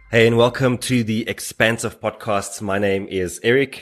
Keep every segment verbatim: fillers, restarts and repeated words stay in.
Hey, and welcome to the Expansive Podcasts. My name is Eric,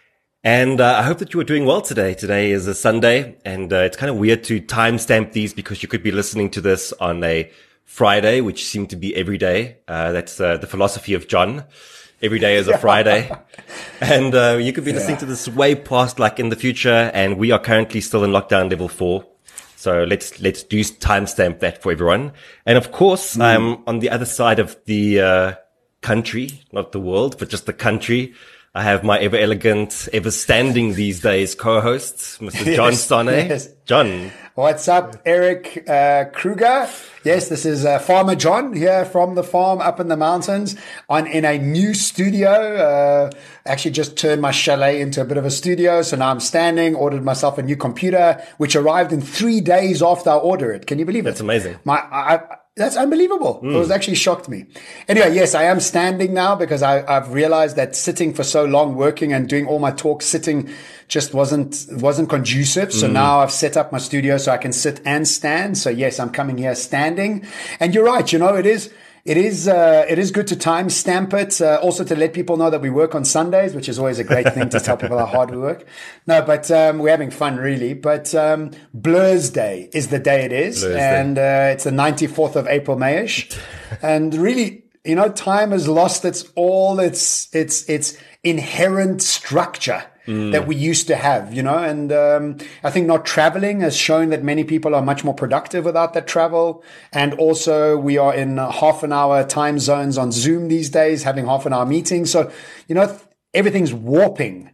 and uh, I hope that you are doing well today. Today is a Sunday, and uh, it's kind of weird to timestamp these because you could be listening to this on a Friday, which seemed to be every day. Uh, that's uh, the philosophy of John. Every day is a Friday. And uh, you could be listening yeah. to this way past, like in the future, and we are currently still in lockdown level four. So let's, let's do timestamp that for everyone. And of course, mm. I'm on the other side of the, uh, country, not the world, but just the country. I have my ever elegant, ever standing these days co-host, Mister John yes, Sane. Yes. John. What's up, Eric uh, Kruger? Yes, this is uh, Farmer John here from the farm up in the mountains on in a new studio. Uh, actually just turned my chalet into a bit of a studio. So now I'm standing, ordered myself a new computer, which arrived in three days after I ordered it. Can you believe it? That's amazing. My, I, I That's unbelievable. Mm. It was actually shocked me. Anyway, yes, I am standing now because I, I've realized that sitting for so long, working and doing all my talks sitting just wasn't, wasn't conducive. So mm. now I've set up my studio so I can sit and stand. So yes, I'm coming here standing. And you're right. You know, it is, it is, uh, it is good to time stamp it. Uh, also to let people know that we work on Sundays, which is always a great thing to tell people how hard we work. No, but, um, we're having fun really. But, um, Blur's Day is the day it is. Blur's and, Day. uh, it's the ninety-fourth of April, Mayish. And really, you know, time has lost its all its, its, its inherent structure. Mm. That we used to have, you know, and um, I think not traveling has shown that many people are much more productive without that travel. And also we are in half an hour time zones on Zoom these days, having half an hour meetings. So, you know, everything's warping.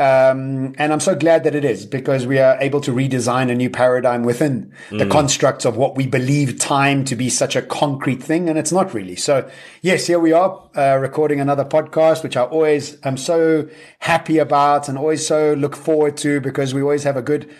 Um, and I'm so glad that it is because we are able to redesign a new paradigm within mm. the constructs of what we believe time to be such a concrete thing. And it's not really. So yes, here we are, uh, recording another podcast, which I always am so happy about and always so look forward to because we always have a good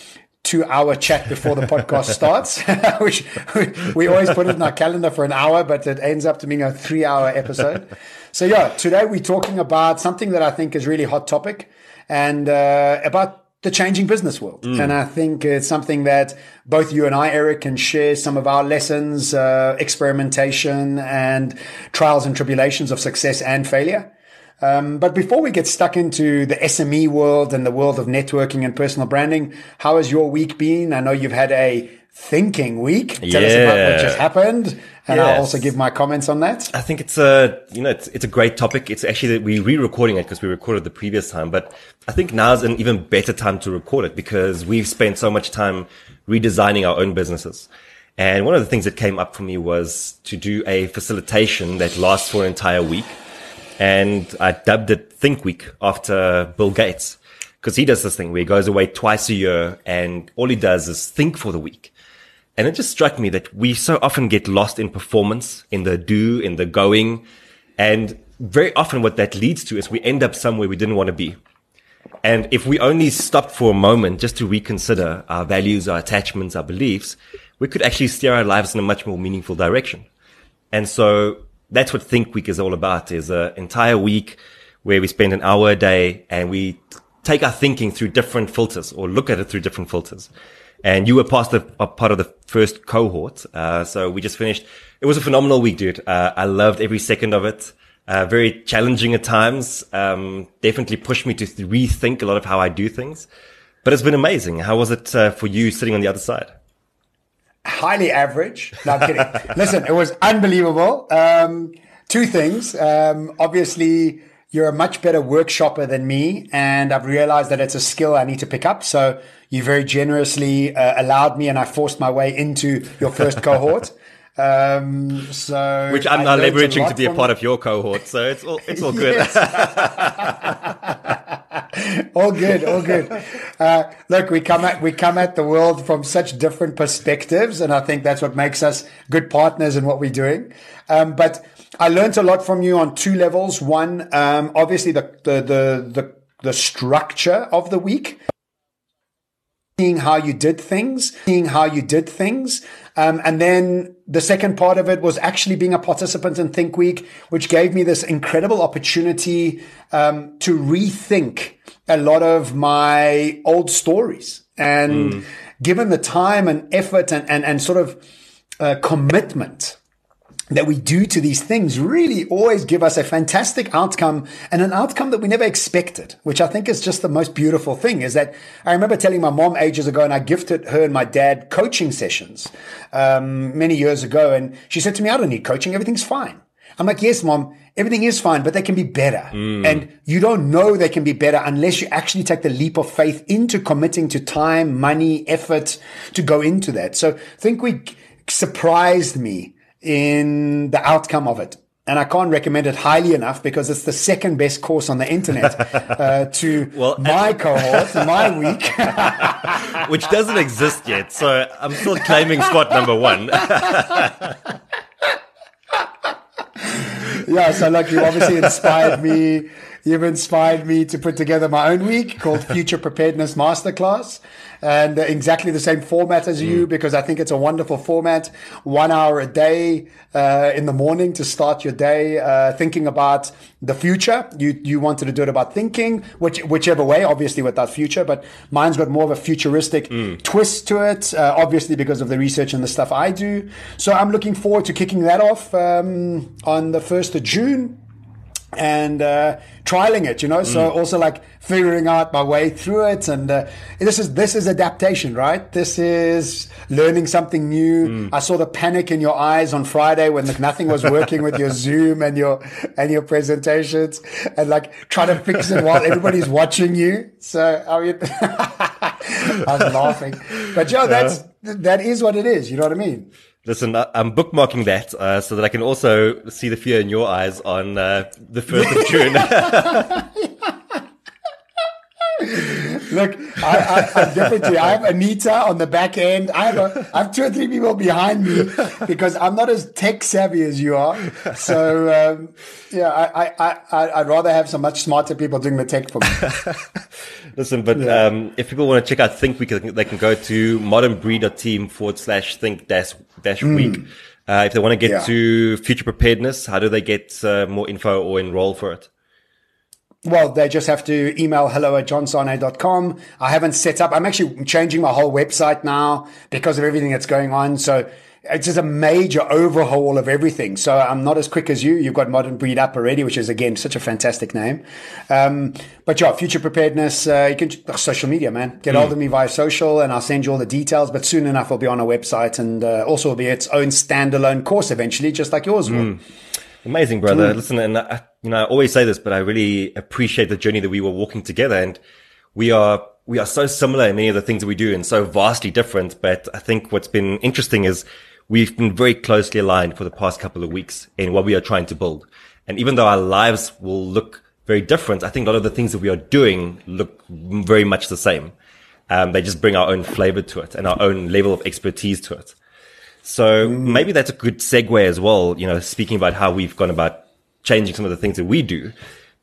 two hour chat before the podcast starts, which we always put it in our calendar for an hour, but it ends up to being a three hour episode. So yeah, today we're talking about something that I think is really hot topic. And uh, about the changing business world. Mm. And I think it's something that both you and I, Eric, can share some of our lessons, uh, experimentation and trials and tribulations of success and failure. Um, but before we get stuck into the S M E world and the world of networking and personal branding, how has your week been? I know you've had a thinking week. Tell yeah. us about what just happened. And yes. I'll also give my comments on that. I think it's a, you know, it's, it's a great topic. It's actually that we're re-recording it because we recorded the previous time, but I think now's an even better time to record it because we've spent so much time redesigning our own businesses. And one of the things that came up for me was to do a facilitation that lasts for an entire week. And I dubbed it Think Week after Bill Gates because he does this thing where he goes away twice a year and all he does is think for the week. And it just struck me that we so often get lost in performance, in the do, in the going. And very often what that leads to is we end up somewhere we didn't want to be. And if we only stopped for a moment just to reconsider our values, our attachments, our beliefs, we could actually steer our lives in a much more meaningful direction. And so that's what Think Week is all about, is an entire week where we spend an hour a day and we take our thinking through different filters or look at it through different filters. And you were part of, a part of the first cohort. Uh, so we just finished. It was a phenomenal week, dude. Uh, I loved every second of it. Uh, very challenging at times. Um, definitely pushed me to rethink a lot of how I do things. But it's been amazing. How was it uh, for you sitting on the other side? Highly average. No, I'm kidding. Listen, it was unbelievable. Um, two things. Um, obviously, you're a much better workshopper than me, and I've realized that it's a skill I need to pick up. So you very generously uh, allowed me, and I forced my way into your first cohort. Um, so which I'm now leveraging to be a part of your cohort. So it's all it's all good. all good, all good. Uh, look, we come at we come at the world from such different perspectives, and I think that's what makes us good partners in what we're doing. Um, but I learned a lot from you on two levels. One, um, obviously the the the the, the structure of the week. Seeing how you did things, seeing how you did things. Um, and then the second part of it was actually being a participant in Think Week, which gave me this incredible opportunity um, to rethink a lot of my old stories. And mm. given the time and effort and, and, and sort of uh, commitment that we do to these things really always give us a fantastic outcome, and an outcome that we never expected, which I think is just the most beautiful thing. Is that I remember telling my mom ages ago, and I gifted her and my dad coaching sessions um, many years ago. And she said to me, I don't need coaching. Everything's fine. I'm like, yes, mom, everything is fine, but they can be better. Mm. And you don't know they can be better unless you actually take the leap of faith into committing to time, money, effort to go into that. So I think we surprised me in the outcome of it. And I can't recommend it highly enough because it's the second best course on the internet uh, to well, my cohort, my week. Which doesn't exist yet. So I'm still claiming spot number one. Yeah, so like you obviously inspired me. You've inspired me to put together my own week called Future Preparedness Masterclass. And uh, exactly the same format as you, mm. because I think it's a wonderful format. One hour a day uh, in the morning to start your day uh, thinking about the future. You you wanted to do it about thinking, which whichever way, obviously without future. But mine's got more of a futuristic mm. twist to it, uh, obviously because of the research and the stuff I do. So I'm looking forward to kicking that off um, on the first of June. And uh trialing it, you know, so mm. also like figuring out my way through it. And uh, this is this is adaptation, right? This is learning something new. Mm. I saw the panic in your eyes on Friday when like, nothing was working with your Zoom and your and your presentations, and like trying to fix it while everybody's watching you. So I mean, I was laughing, but Joe, that's that is what it is. You know what I mean? Listen, I'm bookmarking that uh, so that I can also see the fear in your eyes on uh, the first of June. Look, I, I, I'm different to you. I have Anita on the back end. I have a, I have two or three people behind me because I'm not as tech savvy as you are. So, um, yeah, I, I, I, I'd rather have some much smarter people doing the tech for me. Listen, but yeah. um, if people want to check out Think Week, they can go to modernbreed.team forward slash think dash dash mm. week. Uh, if they want to get yeah. to Future Preparedness, how do they get uh, more info or enroll for it? Well, they just have to email hello at johnsarnay dot com. I haven't set up. I'm actually changing my whole website now because of everything that's going on. So it's just a major overhaul of everything. So I'm not as quick as you. You've got Modern Breed up already, which is, again, such a fantastic name. Um, but yeah, Future Preparedness, uh, you can, oh, social media, man. Get mm. hold of me via social and I'll send you all the details. But soon enough, it'll be on our website, and uh, also will be its own standalone course eventually, just like yours will. Mm. Amazing, brother. Mm. Listen, and I, you know, I always say this, but I really appreciate the journey that we were walking together, and we are, we are so similar in many of the things that we do and so vastly different. But I think what's been interesting is we've been very closely aligned for the past couple of weeks in what we are trying to build. And even though our lives will look very different, I think a lot of the things that we are doing look very much the same. Um, they just bring our own flavor to it and our own level of expertise to it. So mm. maybe that's a good segue as well, you know, speaking about how we've gone about changing some of the things that we do,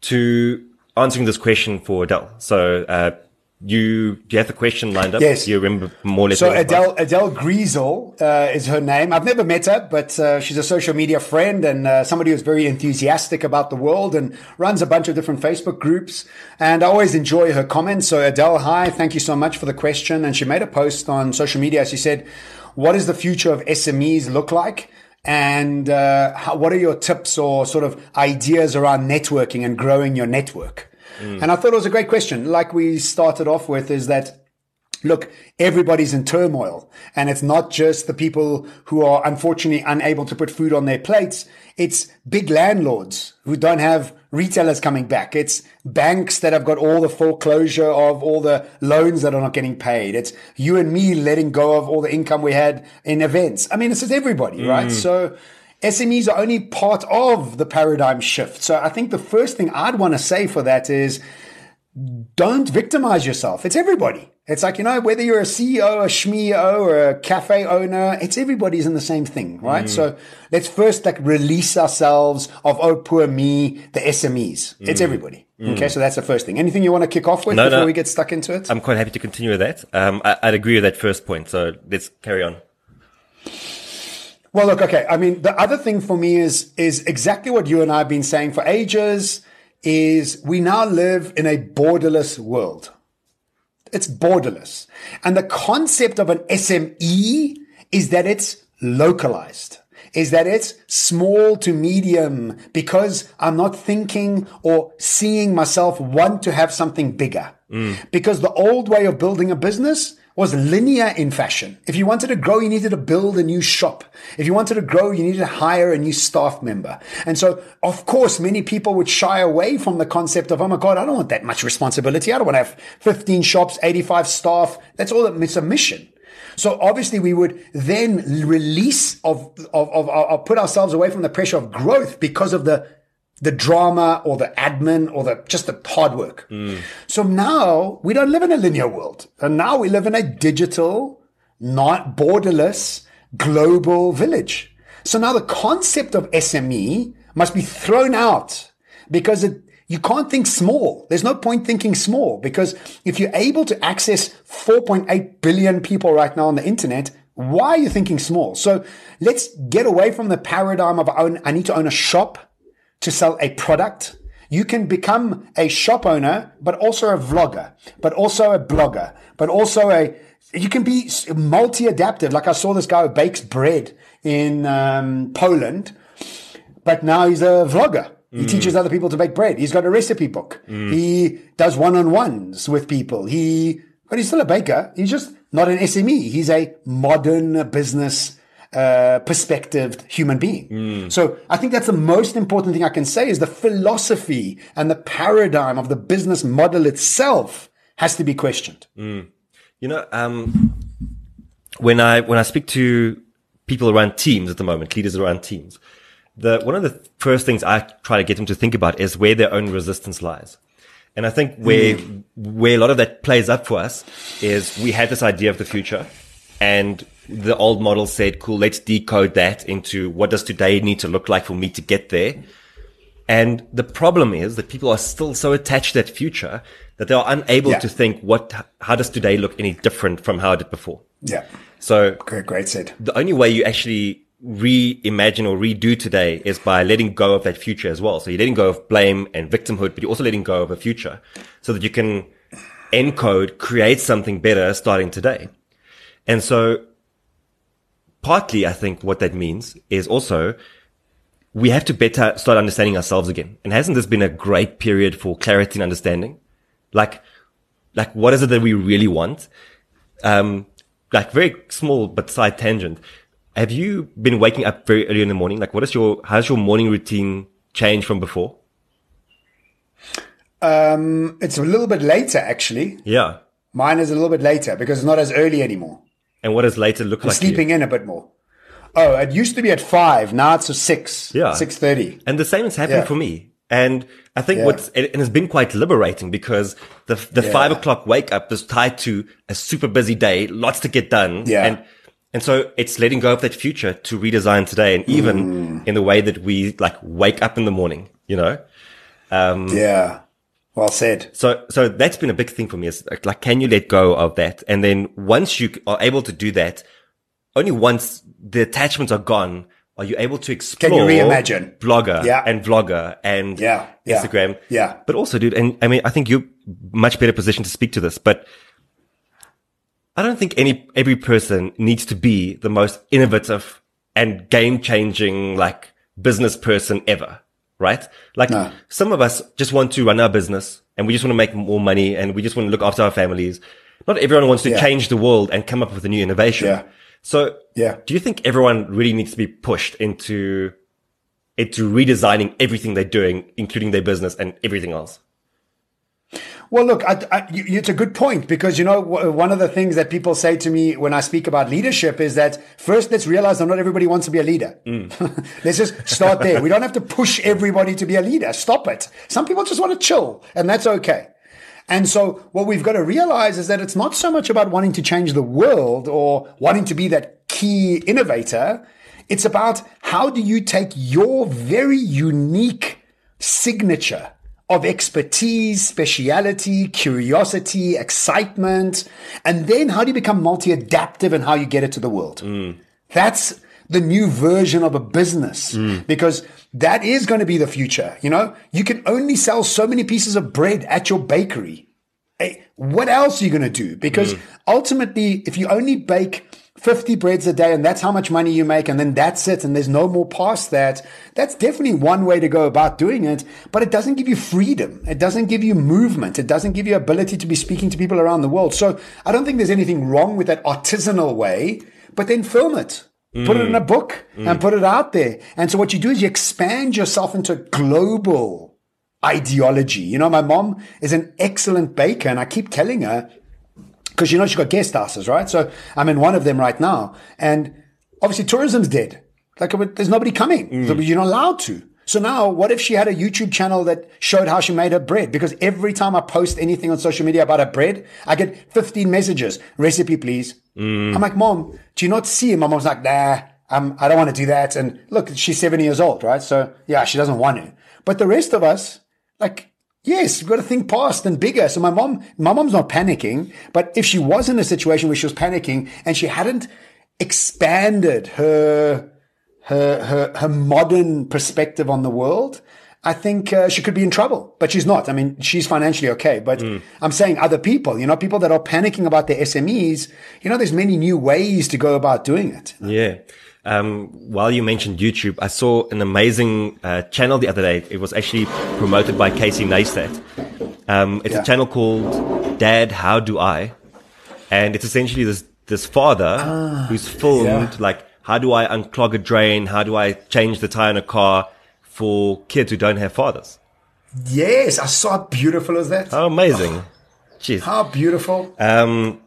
to answering this question for Adele. So, uh, you, do you have the question lined up? Yes. Do you remember more or less? So Adele, Adele Griesel, uh, is her name. I've never met her, but, uh, she's a social media friend and, uh, somebody who's very enthusiastic about the world and runs a bunch of different Facebook groups. And I always enjoy her comments. So Adele, hi, thank you so much for the question. And she made a post on social media. She said, what does the future of S M Es look like? And uh, how, what are your tips or sort of ideas around networking and growing your network? Mm. And I thought it was a great question. Like we started off with, is that, look, everybody's in turmoil, and it's not just the people who are unfortunately unable to put food on their plates. It's big landlords who don't have retailers coming back. It's banks that have got all the foreclosure of all the loans that are not getting paid. It's you and me letting go of all the income we had in events. I mean, this is everybody, mm. right? So S M Es are only part of the paradigm shift. So I think the first thing I'd want to say for that is, don't victimize yourself. It's everybody. It's like, you know, whether you're a C E O, a S M E O, or a cafe owner, it's everybody's in the same thing, right? Mm. So let's first like release ourselves of, oh, poor me, the S M Es. Mm. It's everybody. Mm. Okay. So that's the first thing. Anything you want to kick off with no, before no. we get stuck into it? I'm quite happy to continue with that. Um, I, I'd agree with that first point. So let's carry on. Well, look, okay. I mean, the other thing for me is, is exactly what you and I have been saying for ages, is we now live in a borderless world. It's borderless. And the concept of an S M E is that it's localized. is that it's small to medium because I'm not thinking or seeing myself want to have something bigger. Mm. Because the old way of building a business was linear in fashion. If you wanted to grow, you needed to build a new shop. If you wanted to grow, you needed to hire a new staff member. And so, of course, many people would shy away from the concept of, oh my God, I don't want that much responsibility. I don't want to have fifteen shops, eighty-five staff. That's all. It's a mission. So obviously we would then release of, of, of, of put ourselves away from the pressure of growth because of the the drama or the admin or the just the hard work. Mm. So now we don't live in a linear world. And now we live in a digital, not borderless, global village. So now the concept of S M E must be thrown out because it, you can't think small. There's no point thinking small because if you're able to access four point eight billion people right now on the internet, why are you thinking small? So let's get away from the paradigm of own, I need to own a shop to sell a product. You can become a shop owner, but also a vlogger, but also a blogger, but also a, you can be multi-adaptive. Like I saw this guy who bakes bread in um, Poland, but now he's a vlogger. He mm. teaches other people to bake bread. He's got a recipe book. Mm. He does one-on-ones with people. He, but he's still a baker. He's just not an S M E. He's a modern business Uh, perspectived human being. Mm. So I think that's the most important thing I can say is the philosophy and the paradigm of the business model itself has to be questioned. Mm. You know, um, when I, when I speak to people around teams at the moment, leaders around teams, the, one of the first things I try to get them to think about is where their own resistance lies. And I think where, mm. where a lot of that plays up for us is we had this idea of the future and the old model said, cool, let's decode that into what does today need to look like for me to get there. And the problem is that people are still so attached to that future that they are unable yeah. to think what, how does today look any different from how it did before? Yeah. So great, great said. The only way you actually reimagine or redo today is by letting go of that future as well. So you're letting go of blame and victimhood, but you're also letting go of a future so that you can encode, create something better starting today. And so partly, I think what that means is also we have to better start understanding ourselves again. And hasn't this been a great period for clarity and understanding? Like, like what is it that we really want? Um, like very small but side tangent. Have you been waking up very early in the morning? Like what is your, how's your morning routine changed from before? Um, it's a little bit later actually. Yeah. Mine is a little bit later because it's not as early anymore. And what does later look I'm like? Sleeping in a bit more. Oh, it used to be at five. Now it's at six. Yeah. Six thirty. And the same has happened yeah. for me. And I think yeah. what's, and it's been quite liberating because the, the yeah. five o'clock wake up is tied to a super busy day, lots to get done. Yeah. And, and so it's letting go of that future to redesign today. And even mm. in the way that we like wake up in the morning, you know? Um, yeah. Well said. So, so that's been a big thing for me is like, like, can you let go of that? And then once you are able to do that, only once the attachments are gone, are you able to explore Can you reimagine? Blogger yeah. and Vlogger and yeah. Yeah. Instagram. Yeah. But also, dude, and I mean, I think you're much better positioned to speak to this, but I don't think any, every person needs to be the most innovative and game changing, like business person ever. Right? Like no. some of us just want to run our business and we just want to make more money and we just want to look after our families. Not everyone wants to yeah. change the world and come up with a new innovation. Yeah. So yeah. do you think everyone really needs to be pushed into, into redesigning everything they're doing, including their business and everything else? Well, look, I, I, you, it's a good point because, you know, w- one of the things that people say to me when I speak about leadership is that first, let's realize that not everybody wants to be a leader. Mm. Let's just start there. We don't have to push everybody to be a leader. Stop it. Some people just want to chill and that's okay. And so what we've got to realize is that it's not so much about wanting to change the world or wanting to be that key innovator. It's about how do you take your very unique signature of expertise, speciality, curiosity, excitement, and then how do you become multi-adaptive and how you get it to the world? Mm. That's the new version of a business mm. because that is going to be the future. You know, you can only sell so many pieces of bread at your bakery. Hey, what else are you going to do? Because mm. ultimately, if you only bake fifty breads a day and that's how much money you make and then that's it and there's no more past that, that's definitely one way to go about doing it, but it doesn't give you freedom. It doesn't give you movement. It doesn't give you ability to be speaking to people around the world. So I don't think there's anything wrong with that artisanal way, but then film it. Mm. Put it in a book mm. and put it out there. And so what you do is you expand yourself into global ideology. You know, my mom is an excellent baker and I keep telling her, because, you know, she's got guest houses, right? So I'm in one of them right now. And obviously tourism's dead. Like there's nobody coming. Mm. So you're not allowed to. So now what if she had a YouTube channel that showed how she made her bread? Because every time I post anything on social media about her bread, I get fifteen messages. Recipe, please. Mm. I'm like, Mom, do you not see? And my mom's like, nah, I'm, I don't want to do that. And look, she's seventy years old, right? So yeah, she doesn't want to. But the rest of us, like, yes, you've got to think past and bigger. So my mom, my mom's not panicking, but if she was in a situation where she was panicking and she hadn't expanded her, her, her, her modern perspective on the world, I think uh, she could be in trouble, but she's not. I mean, she's financially okay, but mm. I'm saying other people, you know, people that are panicking about their S M Es, you know, there's many new ways to go about doing it. Yeah. Um, while you mentioned YouTube, I saw an amazing uh, channel the other day. It was actually promoted by Casey Neistat. Um, it's yeah. a channel called Dad, How Do I? And it's essentially this, this father ah, who's filmed yeah. like, how do I unclog a drain? How do I change the tire in a car for kids who don't have fathers? Yes, I saw how beautiful is that. How amazing. Jeez. How beautiful. Um,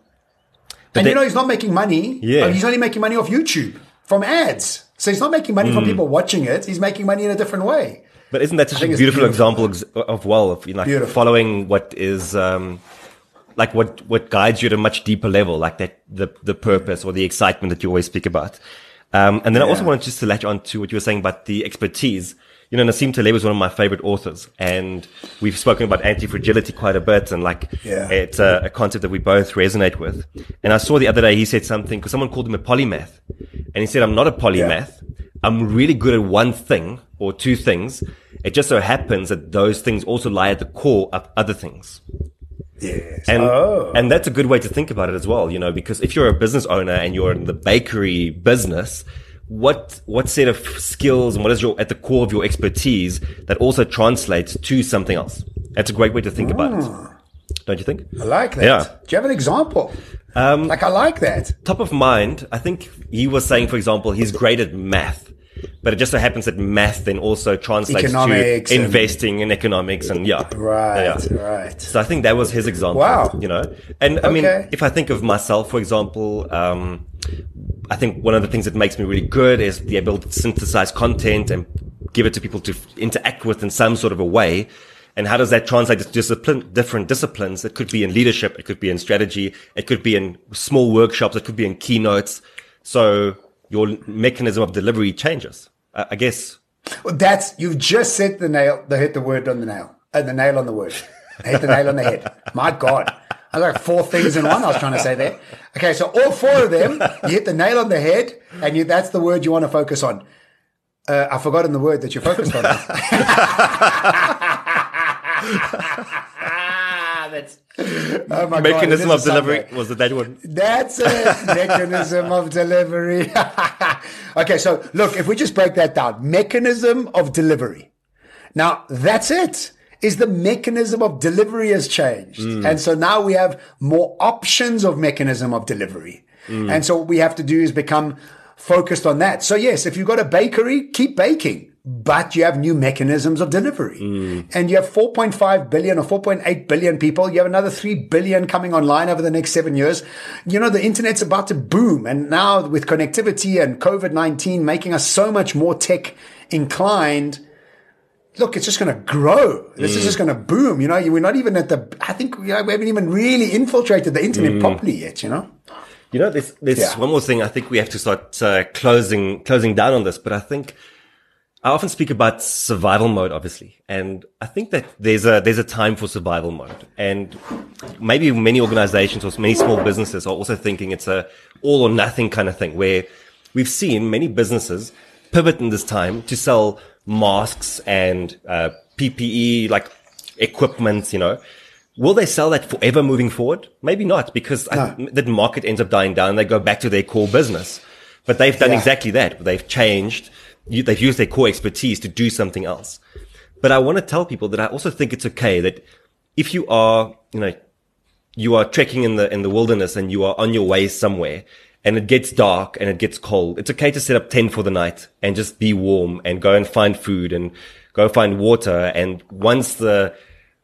and they, you know, he's not making money. Yeah. He's only making money off YouTube. From ads. So he's not making money mm. from people watching it. He's making money in a different way. But isn't that such a beautiful, beautiful example of, well, of, you know, like following what is, um, like what, what guides you at a much deeper level, like that, the, the purpose or the excitement that you always speak about. Um, and then yeah. I also wanted just to latch on to what you were saying about the expertise. You know, Nassim Taleb is one of my favorite authors, and we've spoken about anti-fragility quite a bit, and like, yeah. it's a, a concept that we both resonate with. And I saw the other day he said something, because someone called him a polymath, and he said, I'm not a polymath. Yeah. I'm really good at one thing or two things. It just so happens that those things also lie at the core of other things. Yes. And, oh. and that's a good way to think about it as well, you know, because if you're a business owner and you're in the bakery business, what, what set of skills and what is your, at the core of your expertise that also translates to something else? That's a great way to think mm. about it. Don't you think? I like that. Yeah. Do you have an example? Um, like, I like that. Top of mind, I think he was saying, for example, he's great at math. But it just so happens that math then also translates economics to investing in economics and yeah. Right, yeah. right. So I think that was his example. Wow. You know, and I okay. mean, if I think of myself, for example, um, I think one of the things that makes me really good is the ability to synthesize content and give it to people to interact with in some sort of a way. And how does that translate to discipline, different disciplines? It could be in leadership. It could be in strategy. It could be in small workshops. It could be in keynotes. So your mechanism of delivery changes, I, I guess. Well, that's, you've just said the nail, the hit the word on the nail, and uh, the nail on the word, hit the nail on the head. My God. I was like four things in one I was trying to say there. Okay. So all four of them, you hit the nail on the head and you, that's the word you want to focus on. Uh, I've forgotten the word that you focused on. That's, oh my mechanism God, of delivery. Was it that one? That's it. Mechanism of delivery. Okay, so look, if we just break that down, mechanism of delivery. Now, that's it. Is the mechanism of delivery has changed. Mm. And so now we have more options of mechanism of delivery. Mm. And so what we have to do is become focused on that. So yes, if you've got a bakery, keep baking. But you have new mechanisms of delivery. Mm. And you have four point five billion or four point eight billion people. You have another three billion coming online over the next seven years. You know, the internet's about to boom. And now with connectivity and COVID nineteen making us so much more tech inclined, look, it's just going to grow. This mm. is just going to boom. You know, we're not even at the, I think you know, we haven't even really infiltrated the internet mm. properly yet, you know? You know, there's, there's yeah. one more thing. I think we have to start uh, closing, closing down on this, but I think I often speak about survival mode, obviously. And I think that there's a, there's a time for survival mode. And maybe many organizations or many small businesses are also thinking it's a all or nothing kind of thing, where we've seen many businesses pivot in this time to sell masks and, uh, P P E, like equipment, you know, Will they sell that forever moving forward? Maybe not, because No. I, the market ends up dying down. They go back to their core business, but they've done Yeah. exactly that. They've changed. You, they've used their core expertise to do something else. But I want to tell people that I also think it's okay that if you are, you know, you are trekking in the, in the wilderness and you are on your way somewhere and it gets dark and it gets cold, it's okay to set up tent for the night and just be warm and go and find food and go find water. And once the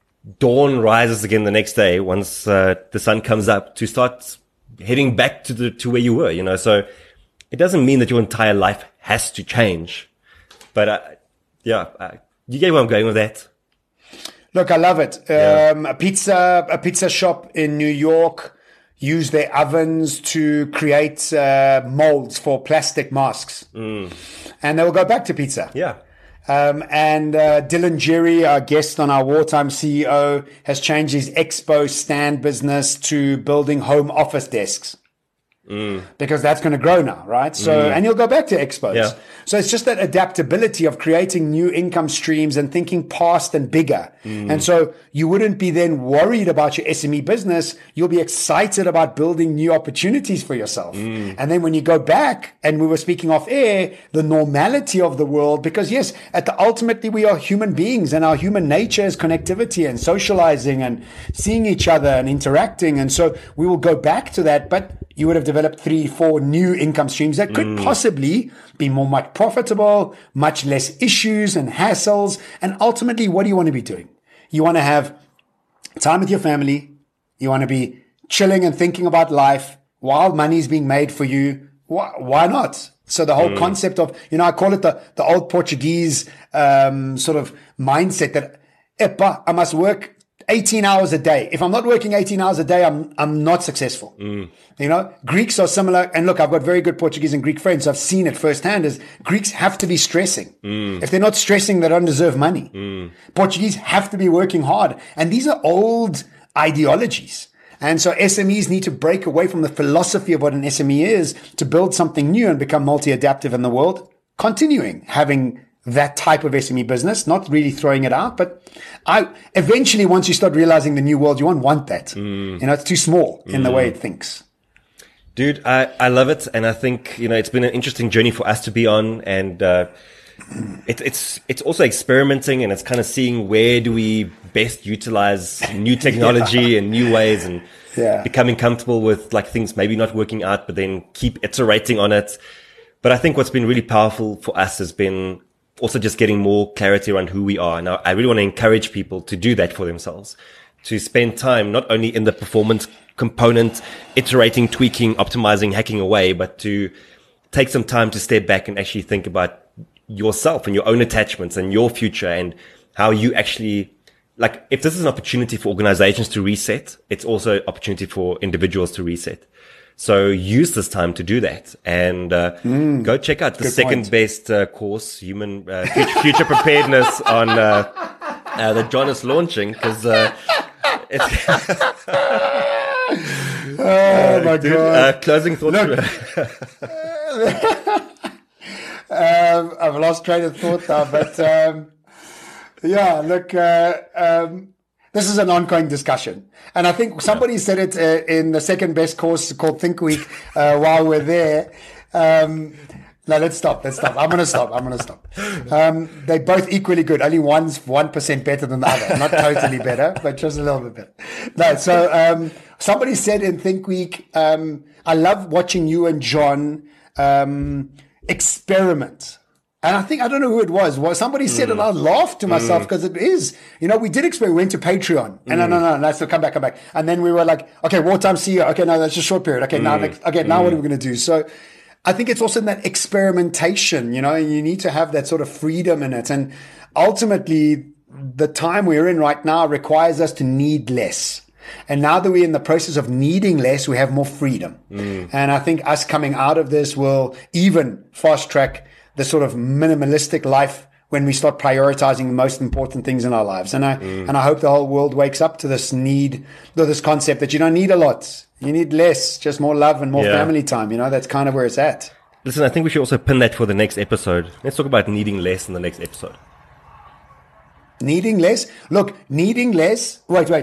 dawn rises again the next day, once uh, the sun comes up, to start heading back to the, to where you were, you know, so it doesn't mean that your entire life has to change. But uh, yeah, uh, you get where I'm going with that. Look, I love it. Yeah. Um, a pizza, a pizza shop in New York used their ovens to create uh, molds for plastic masks, mm. and they will go back to pizza. Yeah. Um, and uh, Dylan Jerry, our guest on our wartime C E O, has changed his expo stand business to building home office desks. Mm. Because that's going to grow now, right? So, mm. and you'll go back to expos. Yeah. So it's just that adaptability of creating new income streams and thinking past and bigger. Mm. And so you wouldn't be then worried about your S M E business. You'll be excited about building new opportunities for yourself. Mm. And then when you go back, and we were speaking off air, the normality of the world, because yes, at the ultimately we are human beings, and our human nature is connectivity and socializing and seeing each other and interacting. And so we will go back to that, but you would have developed three, four new income streams that could mm. possibly be more much profitable, much less issues and hassles. And ultimately, what do you want to be doing? You want to have time with your family. You want to be chilling and thinking about life while money is being made for you. Why, why not? So the whole mm. concept of, you know, I call it the, the old Portuguese um, sort of mindset that, epa, I must work eighteen hours a day. If I'm not working eighteen hours a day, I'm, I'm not successful. Mm. You know, Greeks are similar. And look, I've got very good Portuguese and Greek friends. So I've seen it firsthand is Greeks have to be stressing. Mm. If they're not stressing, they don't deserve money. Mm. Portuguese have to be working hard. And these are old ideologies. And so S M Es need to break away from the philosophy of what an S M E is to build something new and become multi-adaptive in the world, continuing having that type of S M E business, not really throwing it out. But I eventually, once you start realizing the new world, you won't want that. Mm. You know, it's too small in mm. the way it thinks. Dude, I, I love it. And I think, you know, it's been an interesting journey for us to be on. And uh, it, it's it's also experimenting, and it's kind of seeing where do we best utilize new technology yeah. and new ways, and yeah. becoming comfortable with like things maybe not working out, but then keep iterating on it. But I think what's been really powerful for us has been also just getting more clarity around who we are. Now, I really want to encourage people to do that for themselves, to spend time not only in the performance component, iterating, tweaking, optimizing, hacking away, but to take some time to step back and actually think about yourself and your own attachments and your future, and how you actually, like, if this is an opportunity for organizations to reset, it's also an opportunity for individuals to reset. So use this time to do that, and uh, mm, go check out the second point. best uh, course, human uh, future preparedness, on uh, uh, that John is launching, because uh, it's oh uh, my dude, god! Uh, closing thoughts. um, I've lost train of thought now, but um, yeah, look. Uh, um, This is an ongoing discussion. And I think somebody said it uh, in the second best course called Think Week uh, while we're there. Um, no, let's stop. Let's stop. I'm going to stop. I'm going to stop. Um, they're both equally good. Only one's one percent better than the other. Not totally better, but just a little bit better. No, so um, somebody said in Think Week, um, I love watching you and John um, experiment. And I think, I don't know who it was. Well, somebody said mm. it, and I laughed to myself because mm. it is, you know, we did experiment, we went to Patreon. And mm. no, no, no, no, so come back, come back. And then we were like, okay, wartime C E O. Okay, no, that's a short period. Okay, mm. now, next, okay, now mm. what are we going to do? So I think it's also in that experimentation, you know, and you need to have that sort of freedom in it. And ultimately, the time we're in right now requires us to need less. And now that we're in the process of needing less, we have more freedom. Mm. And I think us coming out of this will even fast track the sort of minimalistic life when we start prioritizing the most important things in our lives. And I, mm. and I hope the whole world wakes up to this need, to this concept that you don't need a lot. You need less, just more love and more yeah. family time. You know, that's kind of where it's at. Listen, I think we should also pin that for the next episode. Let's talk about needing less in the next episode. Needing less? Look, needing less. Wait, wait.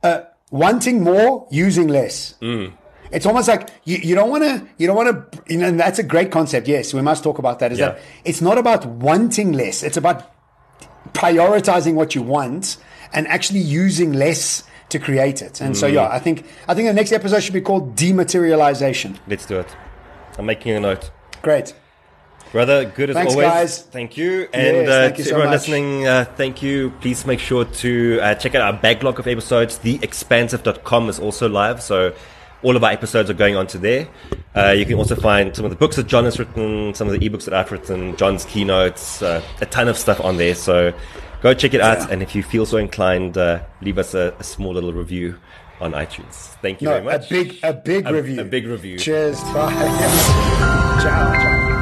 uh, wanting more, using less. Mm. It's almost like you, you don't want to, you don't want to, you know, and that's a great concept. Yes, we must talk about that. Is Yeah. that it's not about wanting less. It's about prioritizing what you want and actually using less to create it. And so, yeah, I think, I think the next episode should be called Dematerialization. Let's do it. I'm making a note. Great. Brother, good as Thanks, always. guys. Thank you. And Yes, uh, thank you to so everyone much. listening, uh, thank you. Please make sure to uh, check out our backlog of episodes. the expansive dot com is also live. So all of our episodes are going on to there. Uh, you can also find some of the books that John has written, some of the ebooks that I've written, John's keynotes, uh, a ton of stuff on there. So go check it out. Yeah. And if you feel so inclined, uh, leave us a, a small little review on iTunes. Thank you No, very much. a big, a big A- review. a big review. Cheers. Bye. Ciao. Ciao.